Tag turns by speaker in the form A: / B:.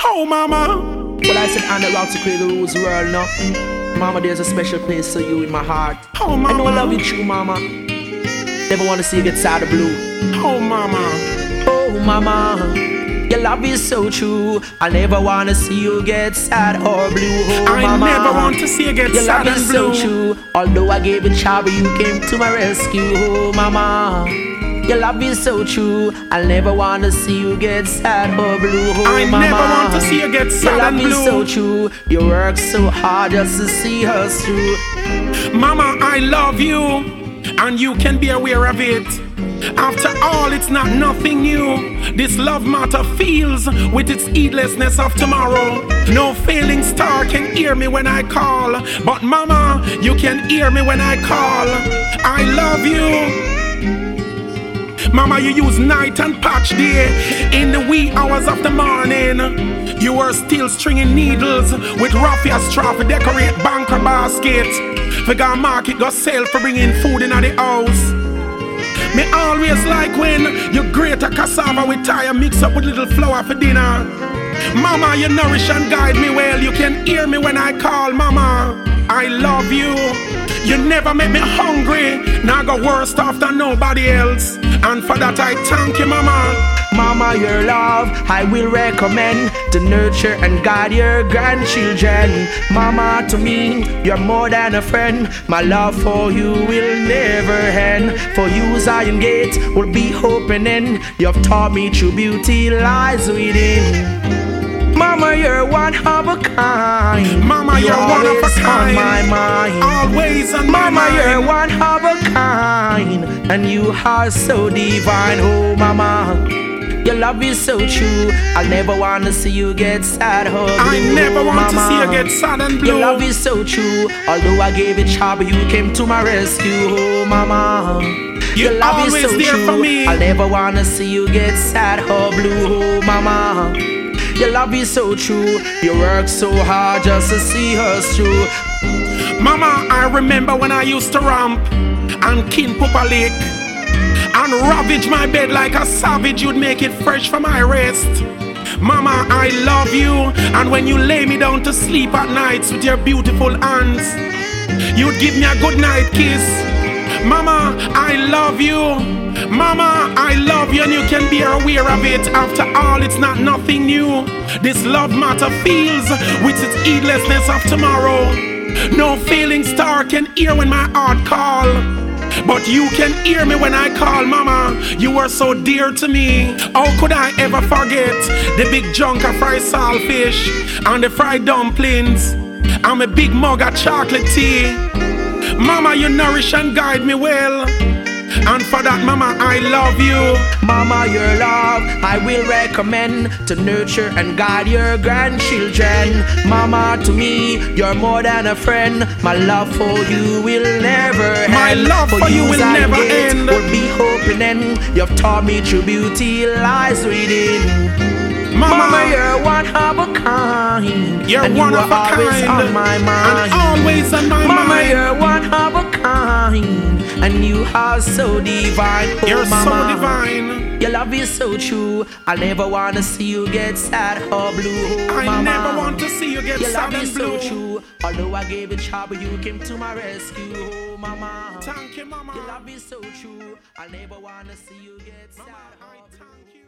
A: Oh, mama.
B: Well, I said on the route to create the rules world now. Mama, there's a special place for you in my heart.
A: Oh, mama.
B: I know I love you true, mama. Never want to see you get sad or blue.
A: Oh, mama.
B: Oh, mama. Your love is so true. I never want to see you get sad or blue. Oh,
A: I
B: mama.
A: never want to see you get sad and blue.
B: Your love is so true. Although I gave it trouble, you came to my rescue. Oh, mama. Your love is so true. I never want to see you get sad or blue. Oh,
A: I
B: mama.
A: never want to see you get sad and blue.
B: Your love is so true. You work so hard just to see us through.
A: Mama, I love you, and you can be aware of it. After all, it's not nothing new. This love matter feels with its heedlessness of tomorrow. No failing star can hear me when I call, but mama, you can hear me when I call. I love you. Mama, you use night and patch day. In the wee hours of the morning, you were still stringing needles with raffia straw for decorate banker basket. For go market, go sell for bringing food in the house. Me always like when you grate a cassava with tire mix up with little flour for dinner. Mama, you nourish and guide me well. You can hear me when I call, mama. I love you. You never make me hungry. Now I go worse off than nobody else. And for that I thank you, mama.
B: Mama, your love I will recommend to nurture and guide your grandchildren. Mama, to me, you're more than a friend. My love for you will never end. For you, Zion Gate will be opening. You've taught me true beauty lies within. Mama, you're one of a kind.
A: Mama, you're one of a kind.
B: On my mind.
A: Always on my
B: mind. Mama, you're one of a kind, and you are so divine. Oh, mama, your love is so true. I never want to see you get sad or blue.
A: I never want to see you get sad and blue.
B: Your love is so true. Although I gave it trouble, you came to my rescue. Oh, mama, your love is so
A: there
B: true.
A: For me.
B: I never want to see you get sad or blue. Oh, mama, your love is so true. You work so hard just to see us through.
A: Mama, I remember when I used to ramp and kin Papa Lake and ravage my bed like a savage. You'd make it fresh for my rest. Mama, I love you, and when you lay me down to sleep at nights with your beautiful hands, you'd give me a good night kiss. Mama, I love you. Mama, I love you, and you can be aware of it. After all, it's not nothing new. This love matter feels with its heedlessness of tomorrow. No failing star can hear when my heart call, but you can hear me when I call, mama. You were so dear to me. How could I ever forget the big junk of fried saltfish and the fried dumplings and a big mug of chocolate tea? Mama, you nourish and guide me well, and for that, mama, I love you.
B: Mama, your love I will recommend to nurture and guide your grandchildren. Mama, to me, you're more than a friend. My love for you will never end.
A: My love for you will never end.
B: Will be opening. You've taught me true beauty lies within. Mama, you're one of a kind.
A: You're
B: and
A: one
B: you
A: of a
B: always
A: kind.
B: On my mind.
A: And always on my
B: Mama,
A: mind.
B: you're one of a kind, and you are so divine. Oh,
A: you're
B: mama,
A: so divine.
B: Your love is so true. I never want to see you get sad or blue. Oh,
A: I
B: mama,
A: never want to see you get
B: your
A: sad
B: love
A: and
B: is
A: blue.
B: so true. Although I gave it trouble, you came to my rescue. Oh, mama,
A: thank you, mama.
B: Your love is so true. I never want to see you get sad.
A: Mama, I thank you.